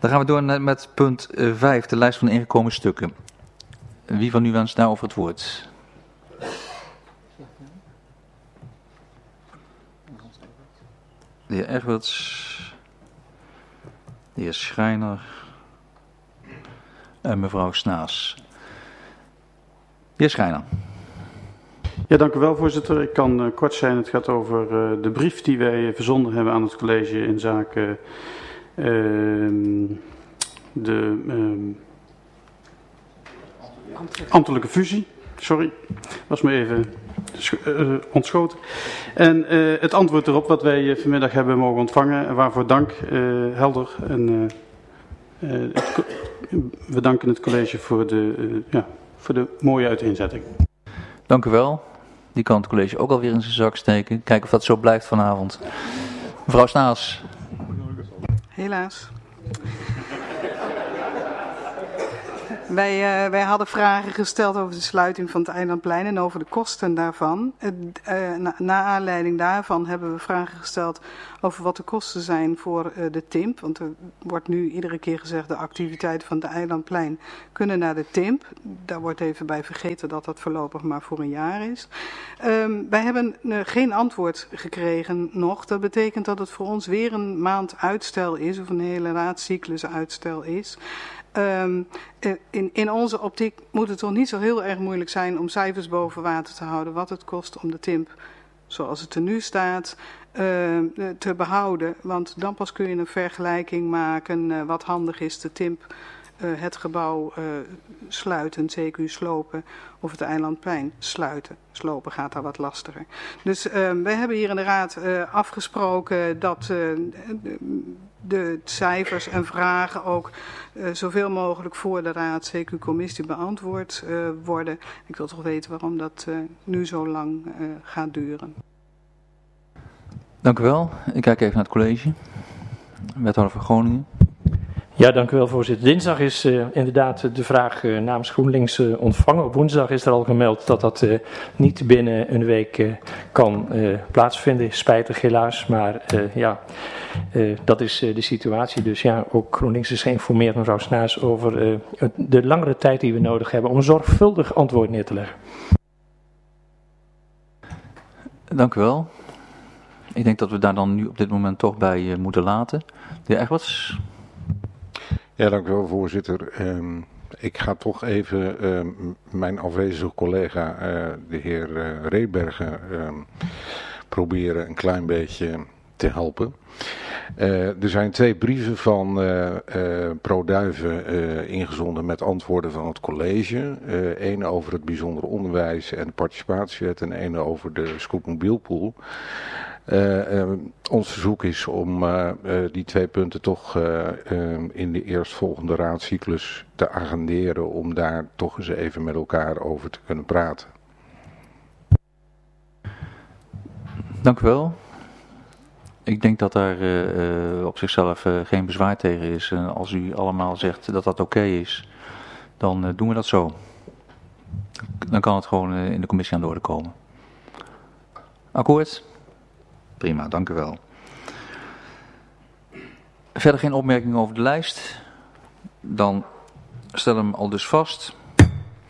Dan gaan we door met punt 5, de lijst van de ingekomen stukken. Wie van u wenst daarover het woord? De heer Egberts, de heer Schreiner en mevrouw Snaas. De heer Schreiner. Ja, dank u wel, voorzitter. Ik kan kort zijn. Het gaat over de brief die wij verzonden hebben aan het college in zaken de ambtelijke fusie. Sorry, was me even ontschoten. En het antwoord erop wat wij vanmiddag hebben mogen ontvangen, waarvoor dank, helder. En we danken het college voor de mooie uiteenzetting. Dank u wel. Die kan het college ook alweer in zijn zak steken. Kijken of dat zo blijft vanavond. Mevrouw Snaas. Helaas. Wij hadden vragen gesteld over de sluiting van het Eilandplein en over de kosten daarvan. Na aanleiding daarvan hebben we vragen gesteld over wat de kosten zijn voor de TIMP. Want er wordt nu iedere keer gezegd de activiteiten van het Eilandplein kunnen naar de TIMP. Daar wordt even bij vergeten dat dat voorlopig maar voor een jaar is. Wij hebben geen antwoord gekregen nog. Dat betekent dat het voor ons weer een maand uitstel is of een hele raadscyclus uitstel is. In onze optiek moet het toch niet zo heel erg moeilijk zijn om cijfers boven water te houden wat het kost om de TIMP zoals het er nu staat te behouden. Want dan pas kun je een vergelijking maken wat handig is de TIMP het gebouw sluiten, CQ slopen of het Eilandplein sluiten. Slopen gaat daar wat lastiger. Dus wij hebben hier in de raad afgesproken dat de cijfers en vragen ook zoveel mogelijk voor de raad CQ-commissie beantwoord worden. Ik wil toch weten waarom dat nu zo lang gaat duren. Dank u wel. Ik kijk even naar het college. Wethouder van Groningen. Ja, dank u wel, voorzitter. Dinsdag is inderdaad de vraag namens GroenLinks ontvangen. Op woensdag is er al gemeld dat dat niet binnen een week kan plaatsvinden. Spijtig helaas, maar dat is de situatie. Dus ja, ook GroenLinks is geïnformeerd, mevrouw Snaas, over de langere tijd die we nodig hebben om een zorgvuldig antwoord neer te leggen. Dank u wel. Ik denk dat we daar dan nu op dit moment toch bij moeten laten. De heer Egberts. Ja, dank u wel, voorzitter. Ik ga toch even mijn afwezige collega, de heer Rebergen, proberen een klein beetje te helpen. Er zijn 2 brieven van ProDuiven ingezonden met antwoorden van het college. Eén over het bijzonder onderwijs en de participatiewet en één over de scootmobielpool. Ons verzoek is om die 2 punten toch in de eerstvolgende raadscyclus te agenderen om daar toch eens even met elkaar over te kunnen praten. Dank u wel. Ik denk dat daar op zichzelf geen bezwaar tegen is. Als u allemaal zegt dat dat oké is, dan doen we dat zo. Dan kan het gewoon in de commissie aan de orde komen. Akkoord? Prima, dank u wel. Verder geen opmerkingen over de lijst. Dan stellen we hem al dus vast.